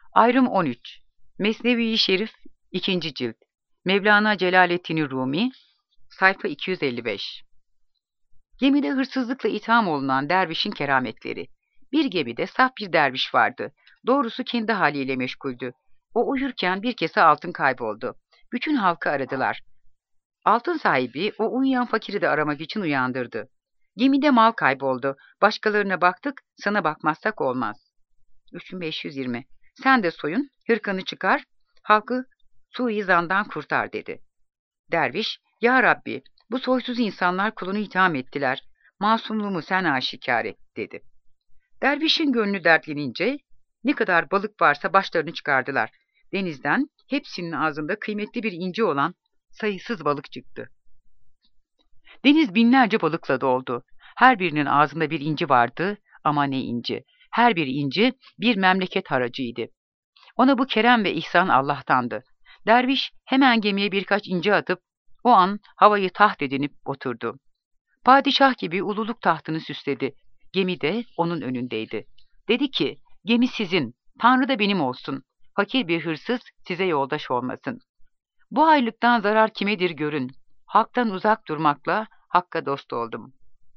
Ayrım 13. Mesnevi-i Şerif 2. cilt. Mevlana Celaleddin Rumi, sayfa 255. Gemide hırsızlıkla itham olunan dervişin kerametleri. Bir gemide saf bir derviş vardı. Doğrusu kendi haliyle meşguldü. O uyurken bir kese altın kayboldu. Bütün halkı aradılar. Altın sahibi o uyuyan fakiri de aramak için uyandırdı. Gemide mal kayboldu. Başkalarına baktık, sana bakmazsak olmaz. 3520. Sen de soyun, hırkanı çıkar, halkı suizandan kurtar dedi. Derviş, ya Rabbi, bu soysuz insanlar kulunu itham ettiler. Masumluğumu sen aşikar et dedi. Dervişin gönlü dertlenince ne kadar balık varsa başlarını çıkardılar. Denizden hepsinin ağzında kıymetli bir inci olan sayısız balık çıktı. Deniz binlerce balıkla doldu. Her birinin ağzında bir inci vardı ama ne inci. Her bir inci bir memleket haracıydı. Ona bu kerem ve ihsan Allah'tandı. Derviş hemen gemiye birkaç inci atıp o an havayı taht edinip oturdu. Padişah gibi ululuk tahtını süsledi. Gemi de onun önündeydi. Dedi ki, gemi sizin, Tanrı da benim olsun. Fakir bir hırsız size yoldaş olmasın. Bu aylıktan zarar kimedir görün. Halktan uzak durmakla hakka dost oldum.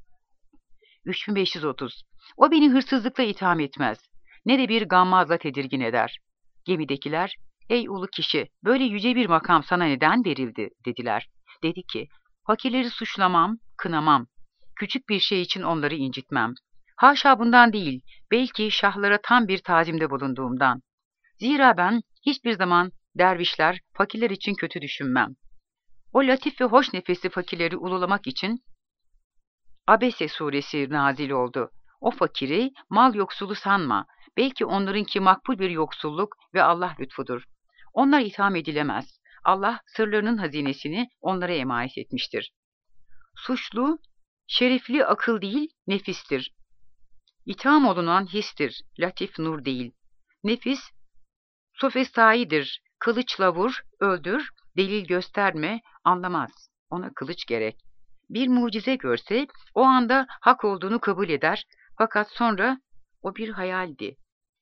3530. O beni hırsızlıkla itham etmez. Ne de bir gammazla tedirgin eder. Gemidekiler, ey ulu kişi, böyle yüce bir makam sana neden verildi, dediler. Dedi ki, fakirleri suçlamam, kınamam. Küçük bir şey için onları incitmem. Haşa bundan değil, belki şahlara tam bir tazimde bulunduğumdan. Zira ben hiçbir zaman dervişler, fakirler için kötü düşünmem. O latif ve hoş nefesli fakirleri ululamak için Abese suresi nazil oldu. O fakiri mal yoksulu sanma. Belki onlarınki makbul bir yoksulluk ve Allah lütfudur. Onlar itham edilemez. Allah sırlarının hazinesini onlara emanet etmiştir. Suçlu, şerefli akıl değil, nefistir. İtham olunan histir, latif nur değil. Nefis, sofestaidir. Kılıçla vur, öldür, delil gösterme, anlamaz. Ona kılıç gerek. Bir mucize görse o anda hak olduğunu kabul eder. Fakat sonra o bir hayaldi.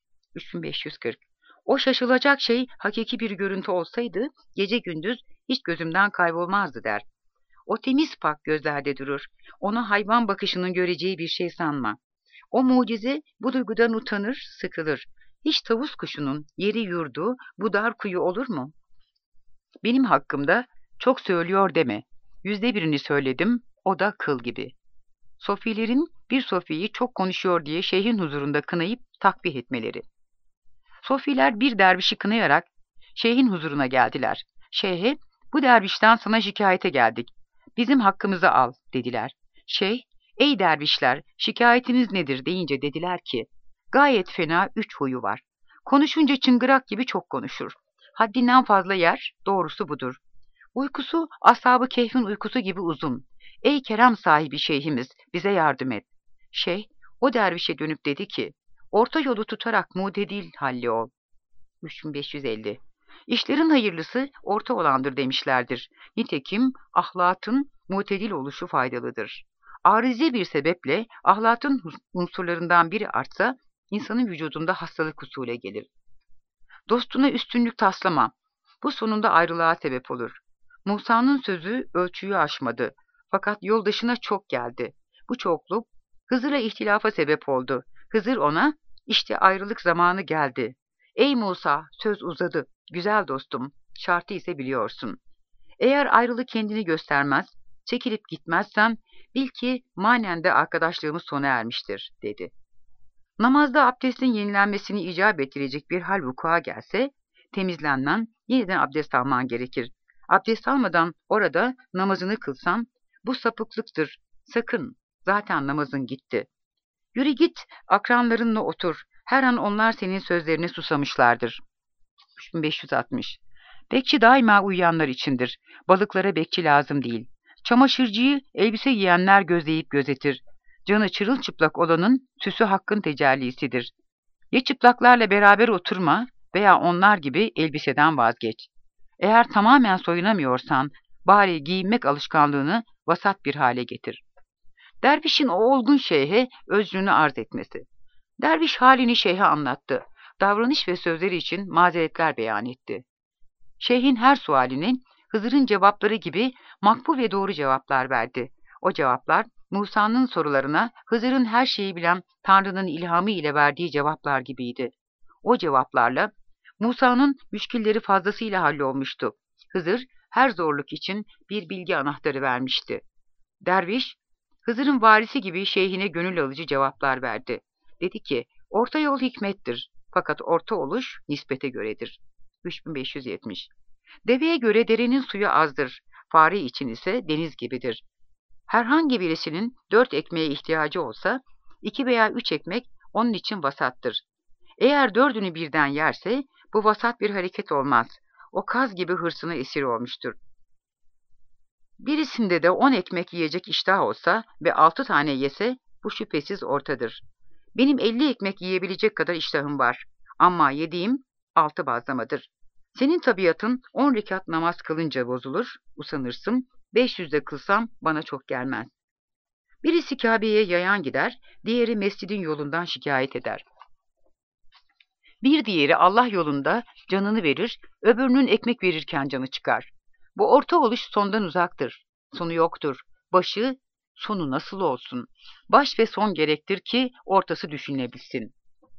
3540. O şaşılacak şey hakiki bir görüntü olsaydı gece gündüz hiç gözümden kaybolmazdı der. O temiz pak gözlerde durur. Onu hayvan bakışının göreceği bir şey sanma. O mucize bu duygudan utanır, sıkılır. Hiç tavus kuşunun yeri yurdu bu dar kuyu olur mu? Benim hakkımda çok söylüyor deme. 100'de 1'ini söyledim, o da kıl gibi. Sofilerin bir sofiyi çok konuşuyor diye şeyhin huzurunda kınayıp takbih etmeleri. Sofiler bir dervişi kınayarak şeyhin huzuruna geldiler. Şeyhe, bu dervişten sana şikayete geldik. Bizim hakkımızı al, dediler. Şeyh, ey dervişler, şikayetiniz nedir deyince dediler ki, gayet fena 3 huyu var. Konuşunca çıngırak gibi çok konuşur. Haddinden fazla yer, doğrusu budur. Uykusu ashab-ı kehfin uykusu gibi uzun. Ey kerem sahibi şeyhimiz, bize yardım et. Şeyh, o dervişe dönüp dedi ki, orta yolu tutarak mudedil halli ol. 3550. İşlerin hayırlısı orta olandır demişlerdir. Nitekim ahlakın mutedil oluşu faydalıdır. Arizi bir sebeple ahlakın unsurlarından biri artsa, insanın vücudunda hastalık husule gelir. Dostuna üstünlük taslama. Bu sonunda ayrılığa sebep olur. Musa'nın sözü ölçüyü aşmadı. Fakat yoldaşına çok geldi. Bu çokluk Hızır'la ihtilafa sebep oldu. Hızır ona, işte ayrılık zamanı geldi. Ey Musa, söz uzadı. Güzel dostum, şartı ise biliyorsun. Eğer ayrılık kendini göstermez, çekilip gitmezsen, bil ki manen de arkadaşlığımız sona ermiştir, dedi. Namazda abdestin yenilenmesini icap ettirecek bir hal vuku'a gelse, temizlenmen, yeniden abdest alman gerekir. Abdest almadan orada namazını kılsan, bu sapıklıktır. Sakın, zaten namazın gitti. Yürü git, akranlarınla otur. Her an onlar senin sözlerine susamışlardır. 3560. Bekçi daima uyuyanlar içindir. Balıklara bekçi lazım değil. Çamaşırcıyı elbise giyenler gözleyip gözetir. Canı çırılçıplak olanın süsü hakkın tecellisidir. Ya çıplaklarla beraber oturma veya onlar gibi elbiseden vazgeç. Eğer tamamen soyunamıyorsan, bari giyinmek alışkanlığını vasat bir hale getir. Dervişin o olgun şeyhe özrünü arz etmesi. Derviş halini şeyhe anlattı. davranış ve sözleri için mazeretler beyan etti. Şeyhin her sualine Hızır'ın cevapları gibi makbul ve doğru cevaplar verdi. O cevaplar Musa'nın sorularına Hızır'ın her şeyi bilen Tanrı'nın ilhamı ile verdiği cevaplar gibiydi. O cevaplarla Musa'nın müşkilleri fazlasıyla hallolmuştu. Hızır her zorluk için bir bilgi anahtarı vermişti. Derviş, Hızır'ın varisi gibi şeyhine gönül alıcı cevaplar verdi. Dedi ki, orta yol hikmettir, fakat orta oluş nispete göredir. 3570. Deveye göre derenin suyu azdır, fare için ise deniz gibidir. Herhangi birisinin 4 ekmeğe ihtiyacı olsa, 2 veya 3 ekmek onun için vasattır. Eğer 4'ünü birden yerse, bu vasat bir hareket olmaz. O kaz gibi hırsına esir olmuştur. Birisinde de 10 ekmek yiyecek iştah olsa ve 6 tane yese, bu şüphesiz ortadır. Benim 50 ekmek yiyebilecek kadar iştahım var. Ama yediğim 6 bazlamadır. Senin tabiatın 10 rekat namaz kılınca bozulur, usanırsın, 500'de kılsam bana çok gelmez. Birisi Kabe'ye yayan gider, diğeri mescidin yolundan şikayet eder. Bir diğeri Allah yolunda canını verir, öbürünün ekmek verirken canı çıkar. Bu orta oluş sondan uzaktır. Sonu yoktur. Başı, sonu nasıl olsun? Baş ve son gerektir ki ortası düşünülebilsin.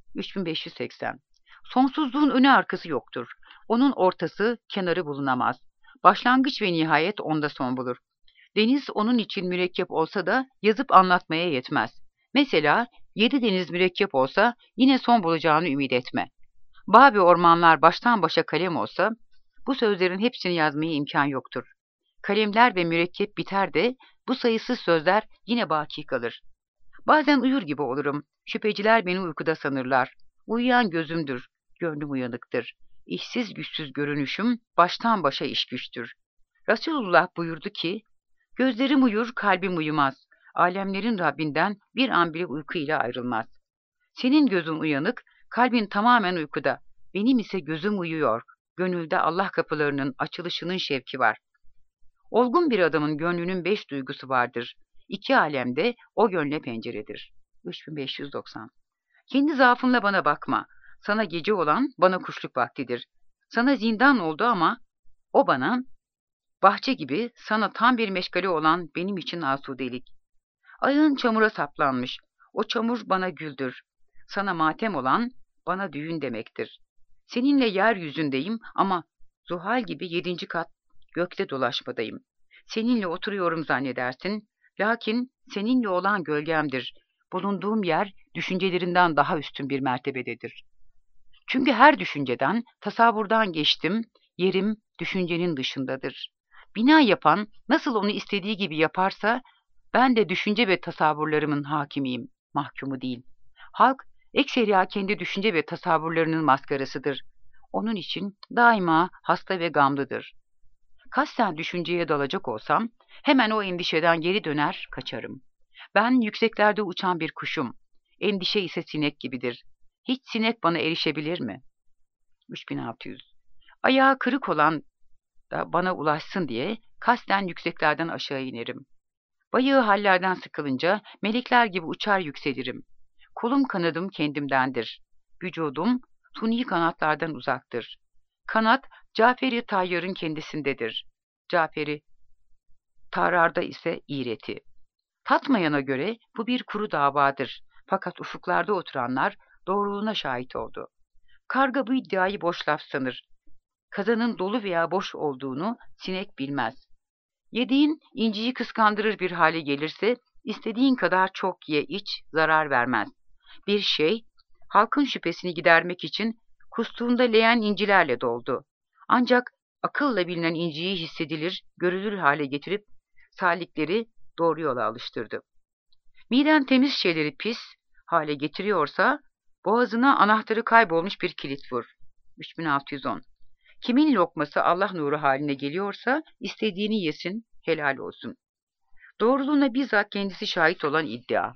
3580. Sonsuzluğun önü arkası yoktur. Onun ortası, kenarı bulunamaz. Başlangıç ve nihayet onda son bulur. Deniz onun için mürekkep olsa da yazıp anlatmaya yetmez. Mesela 7 deniz mürekkep olsa yine son bulacağını ümit etme. Bağ ve ormanlar baştan başa kalem olsa bu sözlerin hepsini yazmaya imkan yoktur. Kalemler ve mürekkep biter de bu sayısız sözler yine baki kalır. Bazen uyur gibi olurum. Şüpheciler beni uykuda sanırlar. Uyuyan gözümdür, gönlüm uyanıktır. İşsiz güçsüz görünüşüm baştan başa iş güçtür. Resulullah buyurdu ki, gözlerim uyur, kalbim uyumaz. Alemlerin Rabbinden bir an bile uyku ile ayrılmaz. Senin gözün uyanık, kalbin tamamen uykuda. Benim ise gözüm uyuyor. Gönülde Allah kapılarının açılışının şevki var. Olgun bir adamın gönlünün 5 duygusu vardır. 2 alemde o gönle penceredir. 3590. Kendi zaafınla bana bakma. Sana gece olan bana kuşluk vaktidir. Sana zindan oldu ama o bana bahçe gibi, sana tam bir meşgale olan benim için asudelik. Ayağın çamura saplanmış. O çamur bana güldür. Sana matem olan bana düğün demektir. Seninle yeryüzündeyim ama Zuhal gibi 7. kat gökte dolaşmadayım. Seninle oturuyorum zannedersin. Lakin seninle olan gölgemdir. Bulunduğum yer düşüncelerinden daha üstün bir mertebededir. Çünkü her düşünceden, tasavvurdan geçtim, yerim düşüncenin dışındadır. Bina yapan nasıl onu istediği gibi yaparsa, ben de düşünce ve tasavvurlarımın hakimiyim, mahkumu değil. Halk, ekseriya kendi düşünce ve tasavvurlarının maskarasıdır. Onun için daima hasta ve gamlıdır. Kasten düşünceye dalacak olsam, hemen o endişeden geri döner, kaçarım. Ben yükseklerde uçan bir kuşum. Endişe ise sinek gibidir. Hiç sinek bana erişebilir mi? 3600. Ayağı kırık olan da bana ulaşsın diye kasten yükseklerden aşağı inerim. Bayağı hallerden sıkılınca melekler gibi uçar yükselirim. Kolum kanadım kendimdendir. Vücudum suni kanatlardan uzaktır. Kanat Caferi Tayyar'ın kendisindedir. Caferi Tarar'da ise iğreti. Tatmayana göre bu bir kuru davadır. Fakat ufuklarda oturanlar doğruluğuna şahit oldu. Karga bu iddiayı boş laf sanır. Kazanın dolu veya boş olduğunu sinek bilmez. Yediğin inciyi kıskandırır bir hale gelirse, istediğin kadar çok ye iç, zarar vermez. Bir şey, halkın şüphesini gidermek için kustuğunda leğen incilerle doldu. Ancak akılla bilinen inciyi hissedilir, görülür hale getirip salikleri doğru yola alıştırdı. Miden temiz şeyleri pis hale getiriyorsa, boğazına anahtarı kaybolmuş bir kilit vur. 3610. Kimin lokması Allah nuru haline geliyorsa istediğini yesin, helal olsun. Doğruluğuna bizzat kendisi şahit olan iddia.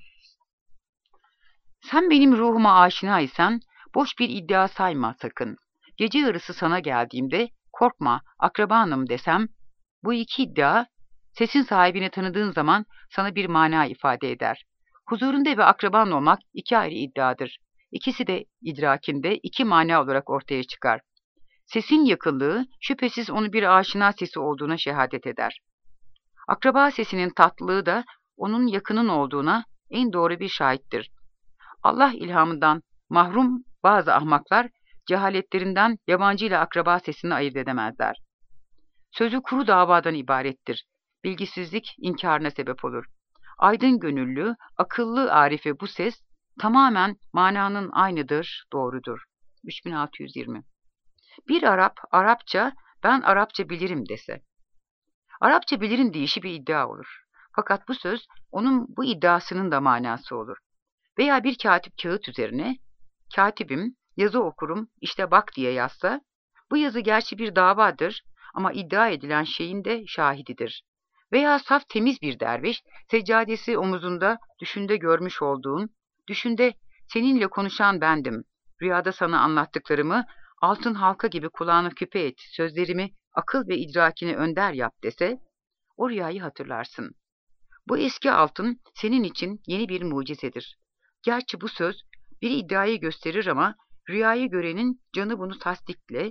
Sen benim ruhuma aşinaysan boş bir iddia sayma sakın. Gece yarısı sana geldiğimde korkma akrabanım desem, bu iki iddia sesin sahibini tanıdığın zaman sana bir mana ifade eder. Huzurunda ve akraban olmak iki ayrı iddiadır. İkisi de idrakinde iki mana olarak ortaya çıkar. Sesin yakınlığı şüphesiz onu bir aşina sesi olduğuna şehadet eder. Akraba sesinin tatlılığı da onun yakının olduğuna en doğru bir şahittir. Allah ilhamından mahrum bazı ahmaklar cehaletlerinden yabancı ile akraba sesini ayırt edemezler. Sözü kuru davadan ibarettir. Bilgisizlik inkarına sebep olur. Aydın gönüllü, akıllı arife bu ses tamamen mananın aynıdır, doğrudur. 3620. Bir Arap, Arapça, ben Arapça bilirim dese. Arapça bilirim deyişi bir iddia olur. Fakat bu söz onun bu iddiasının da manası olur. Veya bir katip kağıt üzerine, katibim, yazı okurum, işte bak diye yazsa, bu yazı gerçi bir davadır ama iddia edilen şeyin de şahididir. Veya saf temiz bir derviş, seccadesi omuzunda, düşünde görmüş olduğun, düşünde seninle konuşan bendim, rüyada sana anlattıklarımı altın halka gibi kulağına küpe et, sözlerimi akıl ve idrakini önder yap dese, o rüyayı hatırlarsın. Bu eski altın senin için yeni bir mucizedir. Gerçi bu söz bir iddiayı gösterir ama rüyayı görenin canı bunu tasdikle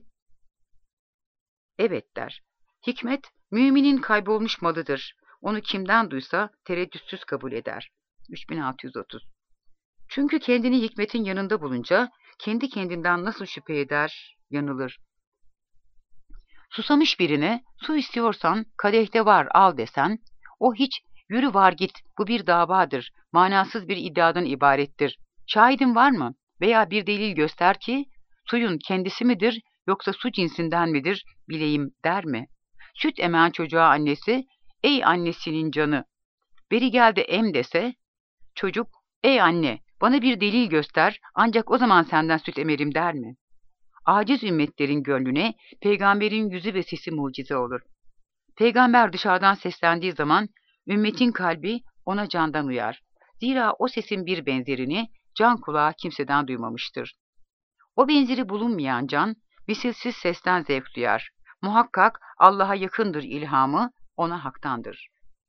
evet der. Hikmet, müminin kaybolmuş malıdır. Onu kimden duysa tereddütsüz kabul eder. 3630. Çünkü kendini hikmetin yanında bulunca kendi kendinden nasıl şüphe eder, yanılır. Susamış birine su istiyorsan kadehte var al desen, o hiç yürü var git bu bir davadır, manasız bir iddiadan ibarettir. Şahidin var mı? Veya bir delil göster ki suyun kendisi midir yoksa su cinsinden midir bileyim der mi? Süt emen çocuğa annesi, ey annesinin canı, beri gel de em dese, çocuk, ey anne bana bir delil göster ancak o zaman senden süt emerim der mi? Aciz ümmetlerin gönlüne peygamberin yüzü ve sesi mucize olur. Peygamber dışarıdan seslendiği zaman ümmetin kalbi ona candan uyar. Zira o sesin bir benzerini can kulağı kimseden duymamıştır. O benzeri bulunmayan can, misilsiz sesten zevk duyar. Muhakkak Allah'a yakındır ilhamı, ona haktandır.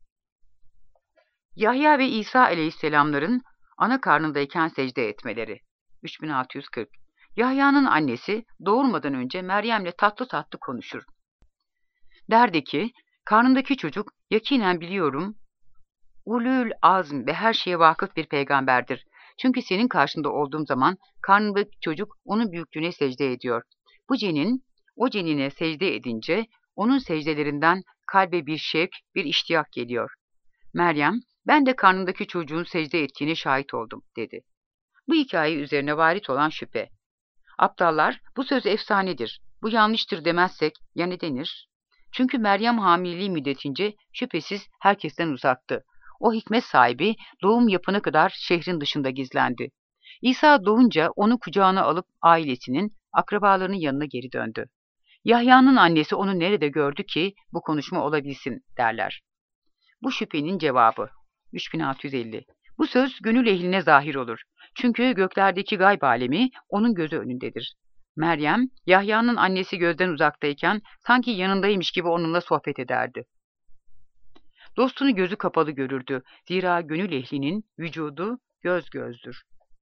Yahya ve İsa aleyhisselamların ana karnındayken secde etmeleri. 3640. Yahya'nın annesi doğurmadan önce Meryem'le tatlı tatlı konuşur. Derdi ki, karnındaki çocuk yakinen biliyorum, ulul azm ve her şeye vakıf bir peygamberdir. Çünkü senin karşında olduğum zaman karnındaki çocuk onun büyüklüğüne secde ediyor. Bu cenin, o cenine secde edince onun secdelerinden kalbe bir şevk, bir iştiyak geliyor. Meryem, ben de karnındaki çocuğun secde ettiğine şahit oldum, dedi. Bu hikaye üzerine varit olan şüphe. Aptallar, bu söz efsanedir, bu yanlıştır demezsek ya ne denir? Çünkü Meryem hamileliği müddetince şüphesiz herkesten uzaktı. O hikmet sahibi doğum yapana kadar şehrin dışında gizlendi. İsa doğunca onu kucağına alıp ailesinin, akrabalarının yanına geri döndü. Yahya'nın annesi onu nerede gördü ki bu konuşma olabilsin derler. Bu şüphenin cevabı. 3650. Bu söz gönül ehline zahir olur. Çünkü göklerdeki gayb alemi onun gözü önündedir. Meryem, Yahya'nın annesi gözden uzaktayken sanki yanındaymış gibi onunla sohbet ederdi. Dostunu gözü kapalı görürdü. Zira gönül ehlinin vücudu göz gözdür.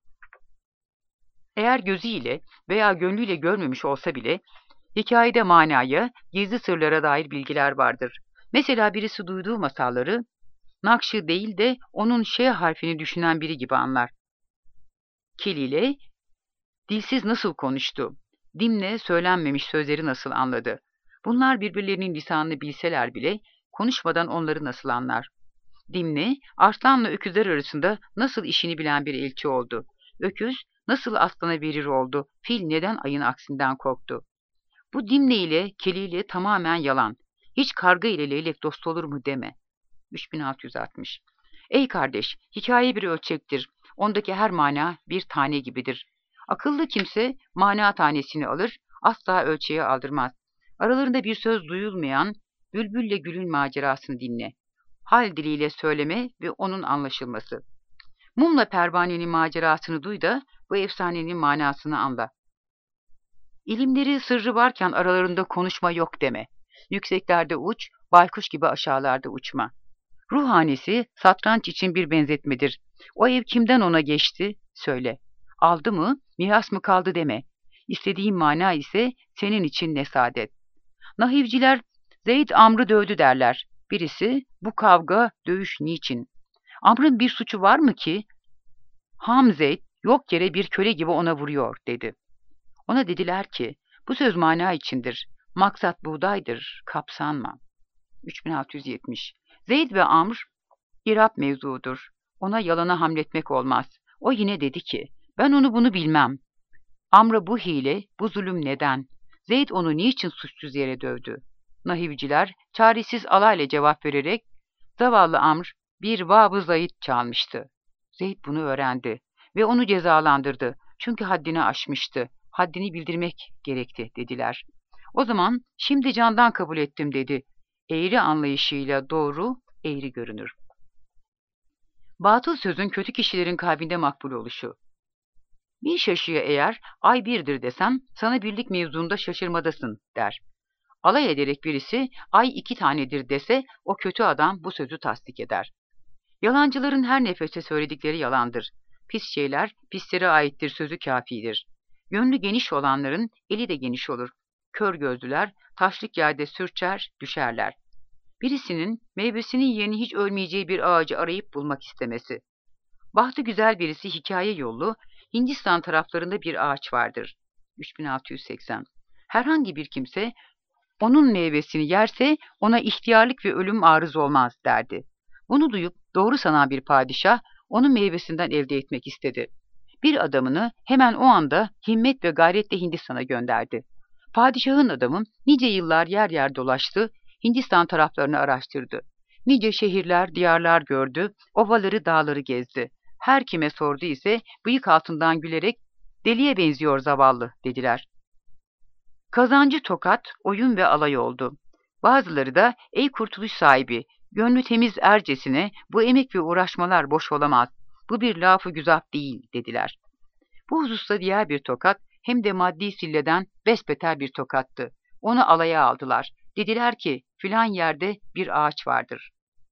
Eğer gözüyle veya gönlüyle görmemiş olsa bile, hikayede manaya, gizli sırlara dair bilgiler vardır. Mesela birisi duyduğu masalları, nakşı değil de onun ş harfini düşünen biri gibi anlar. Keliyle, dilsiz nasıl konuştu? Dimle söylenmemiş sözleri nasıl anladı? Bunlar birbirlerinin lisanını bilseler bile, konuşmadan onları nasıl anlar? Dimle, arslanla öküzler arasında nasıl işini bilen bir elçi oldu? Öküz, nasıl aslana verir oldu? Fil neden ayın aksinden korktu? Bu Dimle ile Keliyle tamamen yalan. Hiç karga ile leylek dost olur mu deme. 3660. Ey kardeş, hikaye bir ölçektir. Ondaki her mana bir tane gibidir. Akıllı kimse mana tanesini alır, asla ölçeğe aldırmaz. Aralarında bir söz duyulmayan bülbülle gülün macerasını dinle. Hal diliyle söyleme ve onun anlaşılması. Mumla pervanenin macerasını duy da bu efsanenin manasını anla. İlimleri sırrı varken aralarında konuşma yok deme. Yükseklerde uç, baykuş gibi aşağılarda uçma. Ruhanesi satranç için bir benzetmedir. O ev kimden ona geçti? Söyle. Aldı mı, miras mı kaldı deme. İstediğim mana ise senin için ne saadet. Nahivciler Zeyd Amr'ı dövdü derler. Birisi bu kavga, dövüş niçin? Amr'ın bir suçu var mı ki? Hamzet yok yere bir köle gibi ona vuruyor dedi. Ona dediler ki bu söz mana içindir. Maksat buğdaydır, kapsanma. 3670. Zeyd ve Amr İrab mevzuudur. Ona yalana hamletmek olmaz. O yine dedi ki ben onu bunu bilmem. Amr'a bu hile, bu zulüm neden? Zeyd onu niçin suçsuz yere dövdü? Nahivciler çaresiz alayla cevap vererek zavallı Amr bir vab-ı zayit çalmıştı. Zeyd bunu öğrendi ve onu cezalandırdı. Çünkü haddini aşmıştı. Haddini bildirmek gerekti dediler. O zaman şimdi candan kabul ettim dedi. Eğri anlayışıyla doğru eğri görünür. Batıl sözün kötü kişilerin kalbinde makbul oluşu. Bir şaşıya eğer ay birdir desem sana birlik mevzunda şaşırmadasın der. Alay ederek birisi ay 2 tanedir dese o kötü adam bu sözü tasdik eder. Yalancıların her nefeste söyledikleri yalandır. Pis şeyler pislere aittir sözü kafidir. Gönlü geniş olanların eli de geniş olur. Kör gözlüler taşlık yerde sürçer, düşerler. Birisinin meyvesinin yerini hiç ölmeyeceği bir ağacı arayıp bulmak istemesi. Bahtı güzel birisi hikaye yollu, Hindistan taraflarında bir ağaç vardır. 3680. Herhangi bir kimse onun meyvesini yerse ona ihtiyarlık ve ölüm arız olmaz derdi. Bunu duyup doğru sanan bir padişah onun meyvesinden elde etmek istedi. Bir adamını hemen o anda himmet ve gayretle Hindistan'a gönderdi. Padişahın adamı nice yıllar yer yer dolaştı, Hindistan taraflarını araştırdı. Nice şehirler, diyarlar gördü, ovaları, dağları gezdi. Her kime sordu ise bıyık altından gülerek deliye benziyor zavallı dediler. Kazancı tokat, oyun ve alay oldu. Bazıları da ey kurtuluş sahibi, gönlü temiz ercesine bu emek ve uğraşmalar boş olamaz. Bu bir lafı güzap değil dediler. Bu hususta diğer bir tokat hem de maddi silleden besbeter bir tokattı. Onu alaya aldılar. Dediler ki filan yerde bir ağaç vardır.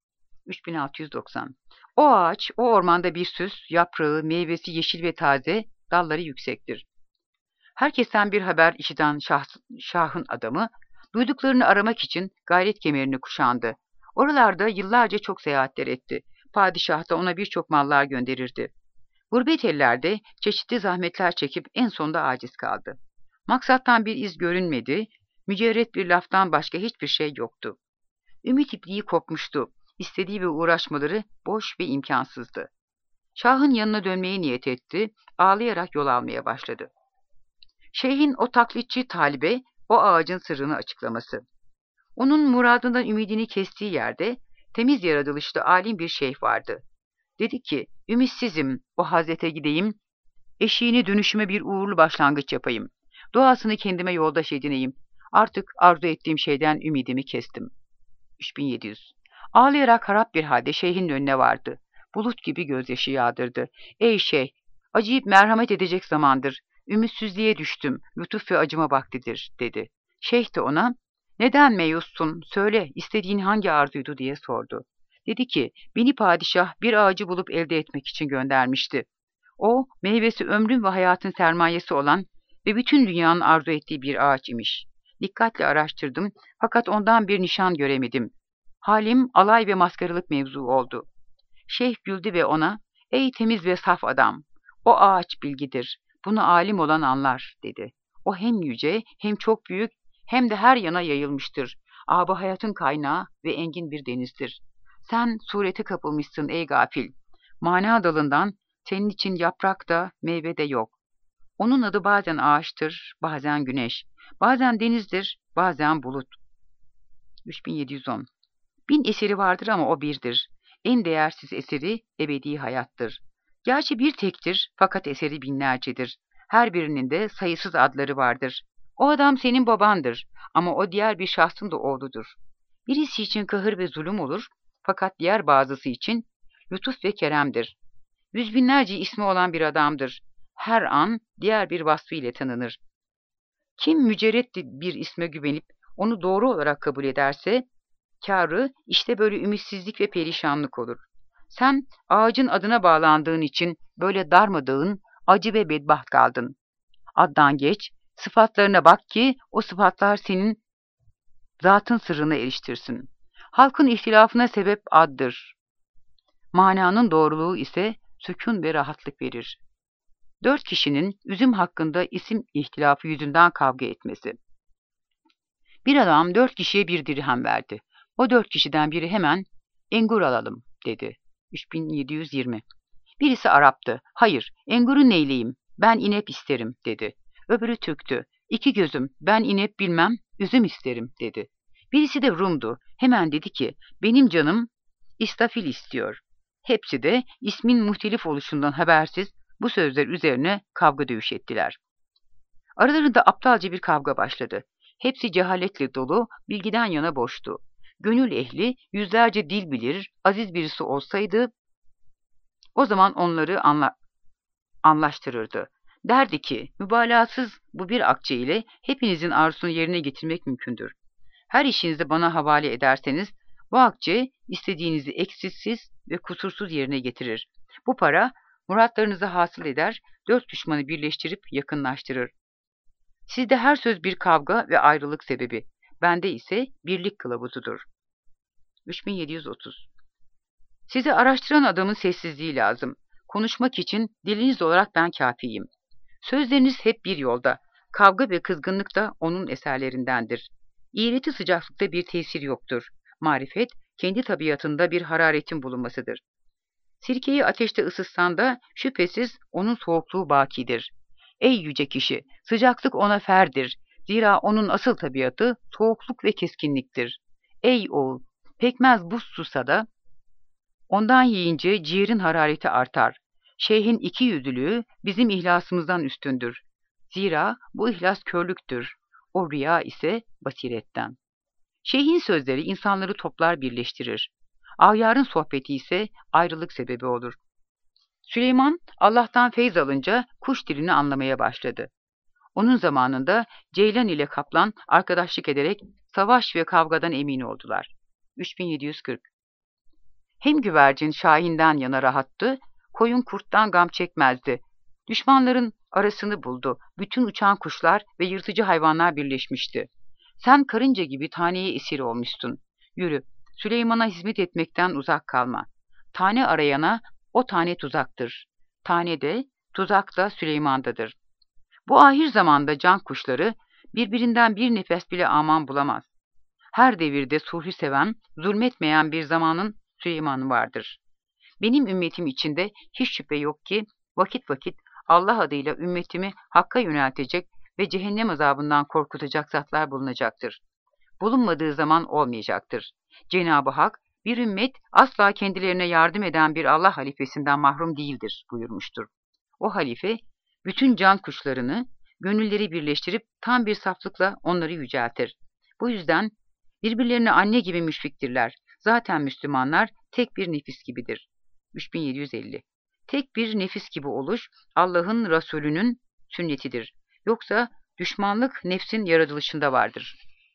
3690. O ağaç o ormanda bir süs, yaprağı, meyvesi yeşil ve taze, dalları yüksektir. Herkesten bir haber işiten şahın adamı, duyduklarını aramak için gayret kemerini kuşandı. Oralarda yıllarca çok seyahatler etti. Padişah da ona birçok mallar gönderirdi. Gurbet ellerde çeşitli zahmetler çekip en sonunda aciz kaldı. Maksattan bir iz görünmedi, mücerret bir laftan başka hiçbir şey yoktu. Ümit ipliği kopmuştu, istediği ve uğraşmaları boş ve imkansızdı. Şahın yanına dönmeye niyet etti, ağlayarak yol almaya başladı. Şeyhin o taklitçi talibe o ağacın sırrını açıklaması. Onun muradından ümidini kestiği yerde temiz yaratılışlı alim bir şeyh vardı. Dedi ki, ümitsizim, o hazrete gideyim, eşiğini dönüşüme bir uğurlu başlangıç yapayım. Doğasını kendime yoldaş edineyim. Artık arzu ettiğim şeyden ümidimi kestim. 3700. Ağlayarak harap bir halde şeyhin önüne vardı. Bulut gibi gözyaşı yağdırdı. Ey şeyh, acıyıp merhamet edecek zamandır. Ümitsizliğe düştüm, lütuf ve acıma vaktidir, dedi. Şeyh de ona, neden meyussun, söyle, istediğin hangi arzuydu diye sordu. Dedi ki, beni padişah bir ağacı bulup elde etmek için göndermişti. O, meyvesi ömrün ve hayatın sermayesi olan ve bütün dünyanın arzu ettiği bir ağaç imiş. Dikkatle araştırdım, fakat ondan bir nişan göremedim. Halim alay ve maskaralık mevzu oldu. Şeyh güldü ve ona, ey temiz ve saf adam, o ağaç bilgidir. Bunu alim olan anlar, dedi. O hem yüce, hem çok büyük, hem de her yana yayılmıştır. Âb-ı hayatın kaynağı ve engin bir denizdir. Sen surete kapılmışsın ey gafil. Mana dalından senin için yaprak da meyve de yok. Onun adı bazen ağaçtır, bazen güneş, bazen denizdir, bazen bulut. 3710. Bin eseri vardır ama o birdir. En değersiz eseri ebedi hayattır. Gerçi bir tektir fakat eseri binlercedir. Her birinin de sayısız adları vardır. O adam senin babandır ama o diğer bir şahsın da oğludur. Birisi için kahır ve zulüm olur fakat diğer bazısı için lütuf ve keremdir. Yüz binlerce ismi olan bir adamdır. Her an diğer bir vasfı ile tanınır. Kim mücerret bir isme güvenip onu doğru olarak kabul ederse, kârı işte böyle ümitsizlik ve perişanlık olur. Sen ağacın adına bağlandığın için böyle darmadağın, acı ve bedbaht kaldın. Addan geç, sıfatlarına bak ki o sıfatlar senin zatın sırrına eriştirsin. Halkın ihtilafına sebep addır. Mananın doğruluğu ise sükun ve rahatlık verir. 4 kişinin üzüm hakkında isim ihtilafı yüzünden kavga etmesi. Bir adam 4 kişiye 1 dirhem verdi. O 4 kişiden biri hemen engur alalım dedi. 3720. Birisi Arap'tı. Hayır, enguru neyleyim? Ben inep isterim dedi. Öbürü Türk'tü. İki gözüm, ben inep bilmem, üzüm isterim dedi. Birisi de Rum'du. Hemen dedi ki, benim canım istafil istiyor. Hepsi de ismin muhtelif oluşundan habersiz bu sözler üzerine kavga dövüş ettiler. Aralarında aptalca bir kavga başladı. Hepsi cehaletle dolu, bilgiden yana boştu. Gönül ehli yüzlerce dil bilir, aziz birisi olsaydı o zaman onları anlaştırırdı. Derdi ki, mübalağasız bu bir akçe ile hepinizin arzusunu yerine getirmek mümkündür. Her işinizi bana havale ederseniz, bu akçe istediğinizi eksiksiz ve kusursuz yerine getirir. Bu para, muratlarınızı hasıl eder, 4 düşmanı birleştirip yakınlaştırır. Sizde her söz bir kavga ve ayrılık sebebi, bende ise birlik kılavuzudur. 3730. Sizi araştıran adamın sessizliği lazım. Konuşmak için diliniz olarak ben kâfiyim. Sözleriniz hep bir yolda. Kavga ve kızgınlık da onun eserlerindendir. İğreti sıcaklıkta bir tesir yoktur. Marifet, kendi tabiatında bir hararetin bulunmasıdır. Sirkeyi ateşte ısıtsan da şüphesiz onun soğukluğu bakidir. Ey yüce kişi, sıcaklık ona ferdir. Zira onun asıl tabiatı soğukluk ve keskinliktir. Ey oğul, pekmez buz susa da ondan yiyince ciğerin harareti artar. Şeyhin iki yüzlülüğü bizim ihlasımızdan üstündür. Zira bu ihlas körlüktür. O riya ise basiretten. Şeyhin sözleri insanları toplar birleştirir. Ahyarın sohbeti ise ayrılık sebebi olur. Süleyman Allah'tan feyz alınca kuş dilini anlamaya başladı. Onun zamanında Ceylan ile Kaplan arkadaşlık ederek savaş ve kavgadan emin oldular. 3740. Hem güvercin Şahin'den yana rahattı, koyun kurttan gam çekmezdi. Düşmanların arasını buldu. Bütün uçan kuşlar ve yırtıcı hayvanlar birleşmişti. Sen karınca gibi taneye esir olmuştun. Yürü, Süleyman'a hizmet etmekten uzak kalma. Tane arayana o tane tuzaktır. Tane de, tuzak da Süleyman'dadır. Bu ahir zamanda can kuşları birbirinden bir nefes bile aman bulamaz. Her devirde sulhü seven, zulmetmeyen bir zamanın Süleyman vardır. Benim ümmetim içinde hiç şüphe yok ki vakit vakit Allah adıyla ümmetimi hakka yöneltecek ve cehennem azabından korkutacak zatlar bulunacaktır. Bulunmadığı zaman olmayacaktır. Cenab-ı Hak bir ümmet asla kendilerine yardım eden bir Allah halifesinden mahrum değildir buyurmuştur. O halife bütün can kuşlarını, gönülleri birleştirip tam bir saflıkla onları yüceltir. Bu yüzden birbirlerine anne gibi müşfiktirler. Zaten Müslümanlar tek bir nefis gibidir. 3750. Tek bir nefis gibi oluş Allah'ın Resulü'nün sünnetidir. Yoksa düşmanlık nefsin yaratılışında vardır.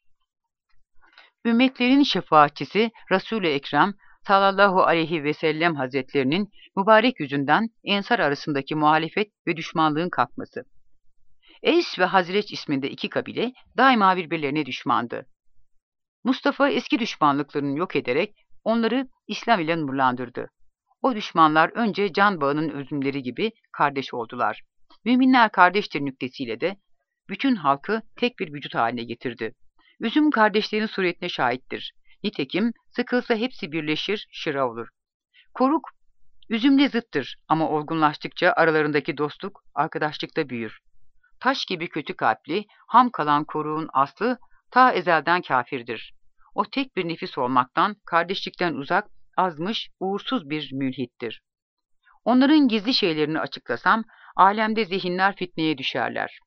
Ümmetlerin şefaatçisi Resul-i Ekrem sallallahu aleyhi ve sellem hazretlerinin mübarek yüzünden ensar arasındaki muhalefet ve düşmanlığın kalkması. Eys ve Hazreç isminde iki kabile daima birbirlerine düşmandı. Mustafa eski düşmanlıklarını yok ederek onları İslam ile nurlandırdı. O düşmanlar önce can bağının özümleri gibi kardeş oldular. Müminler kardeştir nüktesiyle de bütün halkı tek bir vücut haline getirdi. Üzüm kardeşlerin suretine şahittir. Nitekim sıkılsa hepsi birleşir, şıra olur. Koruk, üzümle zıttır ama olgunlaştıkça aralarındaki dostluk, arkadaşlıkta büyür. Taş gibi kötü kalpli, ham kalan koruğun aslı ta ezelden kâfirdir. O tek bir nefis olmaktan, kardeşlikten uzak, azmış, uğursuz bir mülhittir. Onların gizli şeylerini açıklasam, alemde zihinler fitneye düşerler.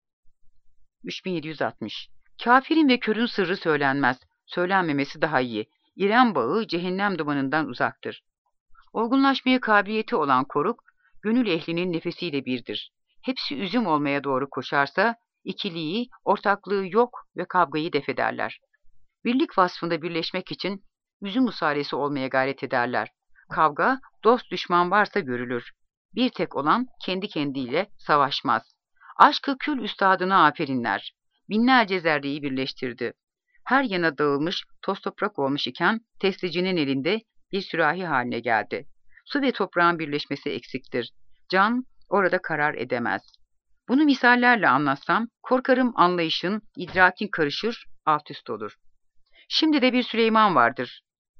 3760. Kafirin ve körün sırrı söylenmez, söylenmemesi daha iyi. İrem bağı cehennem dumanından uzaktır. Olgunlaşmaya kabiliyeti olan koruk, gönül ehlinin nefesiyle birdir. Hepsi üzüm olmaya doğru koşarsa, ikiliği, ortaklığı yok ve kavgayı def ederler. Birlik vasfında birleşmek için üzüm usalesi olmaya gayret ederler. Kavga, dost düşman varsa görülür. Bir tek olan kendi kendiyle savaşmaz. Aşkı kül üstadına aferinler. Binlerce zerreyi birleştirdi. Her yana dağılmış, toz toprak olmuş iken testecinin elinde bir sürahi haline geldi. Su ve toprağın birleşmesi eksiktir. Can orada karar edemez. Bunu misallerle anlatsam, korkarım anlayışın, idrakin karışır, alt üst olur. Şimdi de bir Süleyman vardır.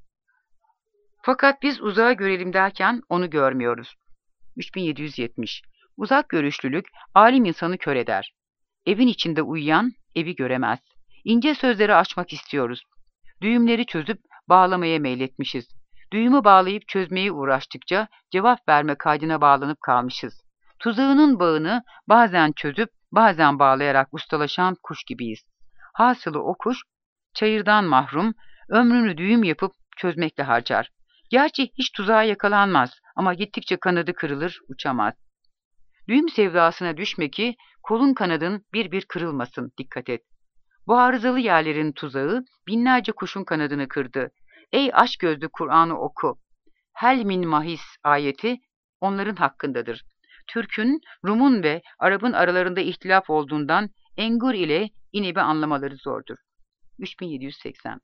Fakat biz uzağa görelim derken onu görmüyoruz. 3770. Uzak görüşlülük, alim insanı kör eder. Evin içinde uyuyan, evi göremez. İnce sözleri açmak istiyoruz. Düğümleri çözüp bağlamaya meyletmişiz. Düğümü bağlayıp çözmeye uğraştıkça cevap verme kaydına bağlanıp kalmışız. Tuzağının bağını bazen çözüp bazen bağlayarak ustalaşan kuş gibiyiz. Hasılı o kuş, çayırdan mahrum, ömrünü düğüm yapıp çözmekle harcar. Gerçi hiç tuzağa yakalanmaz ama gittikçe kanadı kırılır, uçamaz. Düğüm sevdasına düşme ki kolun kanadın bir bir kırılmasın, dikkat et. Bu arızalı yerlerin tuzağı binlerce kuşun kanadını kırdı. Ey aşk gözlü Kur'an'ı oku. Hel min mahis ayeti onların hakkındadır. Türk'ün, Rum'un ve Arap'ın aralarında ihtilaf olduğundan engur ile inebi anlamaları zordur. 3780.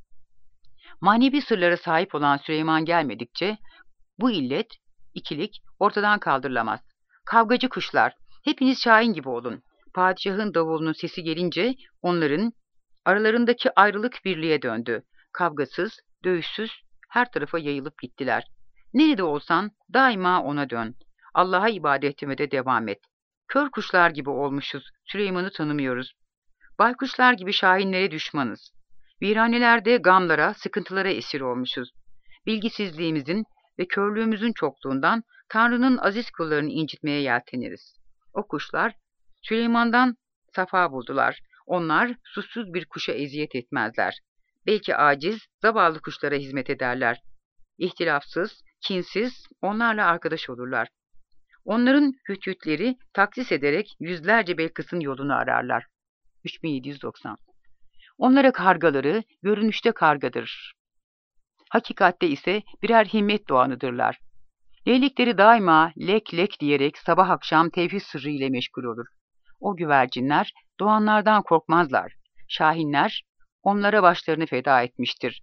Manevi sırlara sahip olan Süleyman gelmedikçe bu illet, ikilik ortadan kaldırılamaz. Kavgacı kuşlar, hepiniz şahin gibi olun. Padişahın davulunun sesi gelince onların aralarındaki ayrılık birliğe döndü. Kavgasız, dövüşsüz her tarafa yayılıp gittiler. Nerede olsan daima ona dön. Allah'a ibadet etmede devam et. Kör kuşlar gibi olmuşuz, Süleyman'ı tanımıyoruz. Baykuşlar gibi şahinlere düşmanız. Viranelerde gamlara, sıkıntılara esir olmuşuz. Bilgisizliğimizin ve körlüğümüzün çokluğundan Tanrı'nın aziz kullarını incitmeye yelteniriz. O kuşlar Süleyman'dan safa buldular. Onlar susuz bir kuşa eziyet etmezler. Belki aciz, zavallı kuşlara hizmet ederler. İhtilafsız, kinsiz onlarla arkadaş olurlar. Onların hütütleri taksis ederek yüzlerce Belkıs'ın yolunu ararlar. 3790. Onlara kargaları görünüşte kargadır. Hakikatte ise birer himmet doğanıdırlar. Leylikleri daima lek lek diyerek sabah akşam tevhid sırrı ile meşgul olur. O güvercinler doğanlardan korkmazlar. Şahinler onlara başlarını feda etmiştir.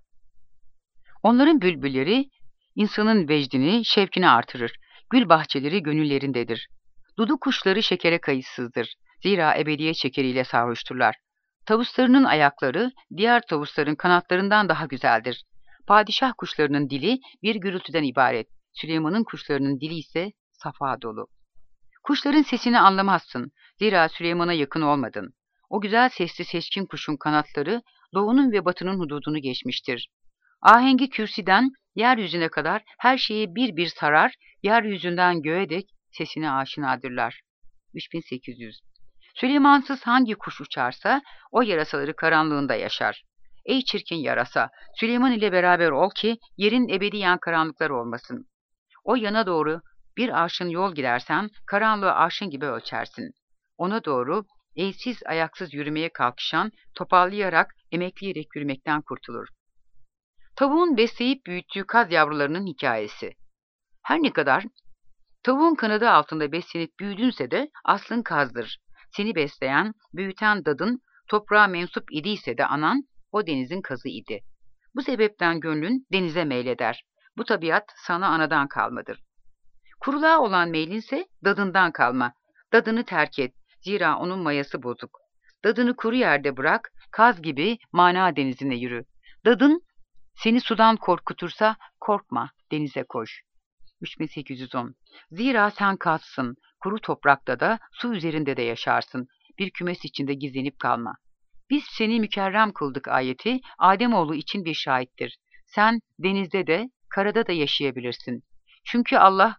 Onların bülbülleri insanın vecdini, şevkini artırır. Gül bahçeleri gönüllerindedir. Dudu kuşları şekere kayıtsızdır. Zira ebediyet şekeriyle sarhoşturlar. Tavuslarının ayakları diğer tavusların kanatlarından daha güzeldir. Padişah kuşlarının dili bir gürültüden ibaret. Süleyman'ın kuşlarının dili ise safa dolu. Kuşların sesini anlamazsın. Zira Süleyman'a yakın olmadın. O güzel sesli seçkin kuşun kanatları doğunun ve batının hududunu geçmiştir. Ahengi kürsiden yeryüzüne kadar her şeyi bir bir sarar, yeryüzünden göğe dek sesine aşinadırlar. 3800. Süleymansız hangi kuş uçarsa o yarasaları karanlığında yaşar. Ey çirkin yarasa, Süleyman ile beraber ol ki yerin ebediyen karanlıklar olmasın. O yana doğru bir arşın yol gidersen karanlığı arşın gibi ölçersin. Ona doğru elsiz ayaksız yürümeye kalkışan topallayarak emekleyerek yürümekten kurtulur. Tavuğun besleyip büyüttüğü kaz yavrularının hikayesi. Her ne kadar tavuğun kanadı altında beslenip büyüdünse de aslın kazdır. Seni besleyen, büyüten dadın toprağa mensup idiyse de anan o denizin kazı idi. Bu sebepten gönlün denize meyleder. Bu tabiat sana anadan kalmadır. Kuruluğa olan meylinse dadından kalma. Dadını terk et. Zira onun mayası bozuk. Dadını kuru yerde bırak, kaz gibi mana denizine yürü. Dadın seni sudan korkutursa korkma, denize koş. 3810. Zira sen kazsın, kuru toprakta da su üzerinde de yaşarsın. Bir kümes içinde gizlenip kalma. Biz seni mükerrem kıldık ayeti, Ademoğlu için bir şahittir. Sen denizde de, karada da yaşayabilirsin. Çünkü Allah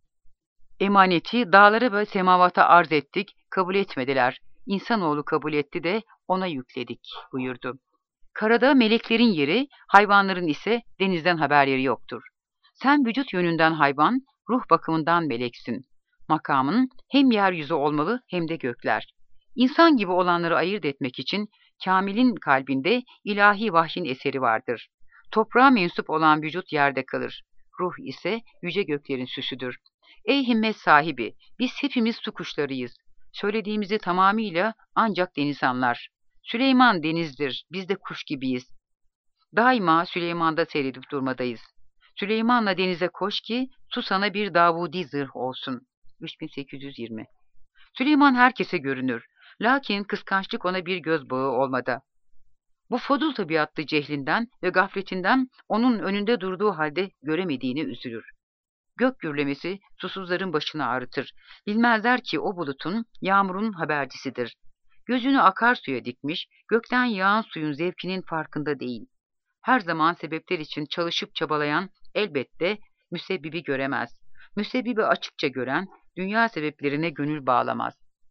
emaneti dağlara ve semavata arz ettik, kabul etmediler. İnsanoğlu kabul etti de ona yükledik buyurdu. Karada meleklerin yeri, hayvanların ise denizden haberleri yoktur. Sen vücut yönünden hayvan, ruh bakımından meleksin. Makamın hem yeryüzü olmalı hem de gökler. İnsan gibi olanları ayırt etmek için Kamil'in kalbinde ilahi vahyin eseri vardır. Toprağa mensup olan vücut yerde kalır. Ruh ise yüce göklerin süsüdür. Ey himmet sahibi, biz hepimiz su kuşlarıyız. Söylediğimizi tamamıyla ancak deniz anlar. Süleyman denizdir, biz de kuş gibiyiz. Daima Süleyman'da seyredip durmadayız. Süleyman'la denize koş ki su sana bir Davudi zırh olsun. 3820. Süleyman herkese görünür. Lakin kıskançlık ona bir göz bağı olmadı. Bu fadıl tabiatlı cehlinden ve gafletinden onun önünde durduğu halde göremediğini üzülür. Gök gürlemesi susuzların başını ağrıtır. Bilmezler ki o bulutun, yağmurun habercisidir. Gözünü akarsuya dikmiş, gökten yağan suyun zevkinin farkında değil. Her zaman sebepler için çalışıp çabalayan elbette müsebbibi göremez. Müsebbibi açıkça gören, dünya sebeplerine gönül bağlamaz.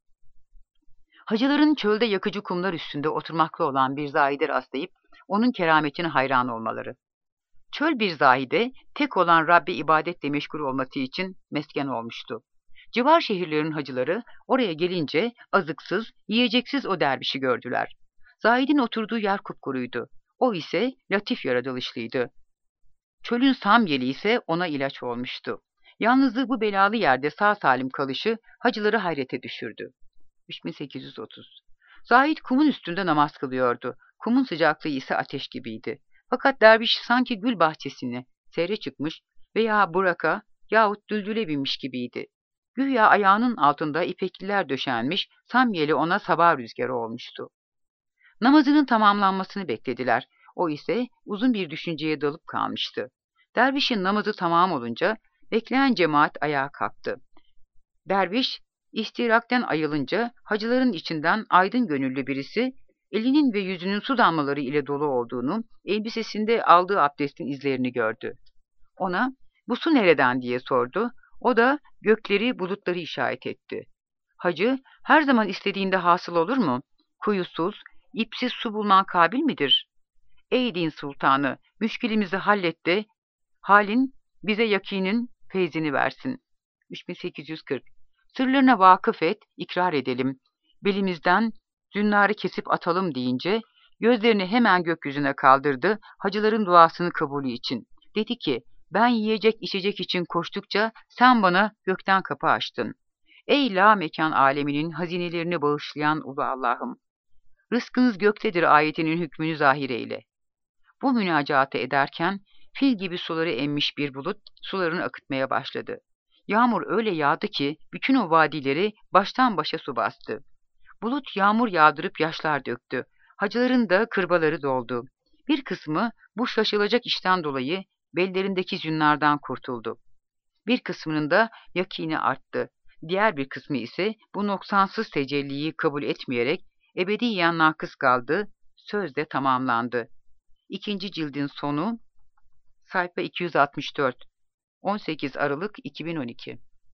Hacıların çölde yakıcı kumlar üstünde oturmakta olan bir zahide rastlayıp onun kerametine hayran olmaları. Çöl bir zahide, tek olan Rabbe ibadetle meşgul olması için mesken olmuştu. Civar şehirlerin hacıları oraya gelince azıksız, yiyeceksiz o dervişi gördüler. Zahidin oturduğu yer kupkuruydu. O ise latif yaratılışlıydı. Çölün samyeli ise ona ilaç olmuştu. Yalnızlığı bu belalı yerde sağ salim kalışı hacıları hayrete düşürdü. 3830. Zahid kumun üstünde namaz kılıyordu. Kumun sıcaklığı ise ateş gibiydi. Fakat derviş sanki gül bahçesine seyre çıkmış veya buraka yahut düldüle binmiş gibiydi. Güya ayağının altında ipekliler döşenmiş, samyeli ona sabah rüzgarı olmuştu. Namazının tamamlanmasını beklediler. O ise uzun bir düşünceye dalıp kalmıştı. Dervişin namazı tamam olunca bekleyen cemaat ayağa kalktı. Derviş istirakten ayılınca hacıların içinden aydın gönüllü birisi elinin ve yüzünün su damlaları ile dolu olduğunu, elbisesinde aldığı abdestin izlerini gördü. Ona bu su nereden diye sordu. O da gökleri, bulutları işaret etti. Hacı her zaman istediğinde hasıl olur mu? Kuyusuz, ipsiz su bulman kabil midir? Ey din sultanı, müşkilimizi hallet de halin bize yakinin feyzini versin. 3840. Sırlarına vakıf et, ikrar edelim. Belimizden zünnarı kesip atalım deyince gözlerini hemen gökyüzüne kaldırdı, hacıların duasını kabulü için. Dedi ki, ben yiyecek içecek için koştukça sen bana gökten kapı açtın. Ey la mekan aleminin hazinelerini bağışlayan ulu Allah'ım! Rızkınız göktedir ayetinin hükmünü zahir eyle. Bu münacatı ederken fil gibi suları emmiş bir bulut sularını akıtmaya başladı. Yağmur öyle yağdı ki bütün o vadileri baştan başa su bastı. Bulut yağmur yağdırıp yaşlar döktü. Hacıların da kırbaları doldu. Bir kısmı bu şaşılacak işten dolayı bellerindeki zünnardan kurtuldu. Bir kısmının da yakini arttı. Diğer bir kısmı ise bu noksansız tecelliyi kabul etmeyerek ebediyen nakıs kaldı, sözde tamamlandı. İkinci cildin sonu, sayfa 264, 18 Aralık 2012.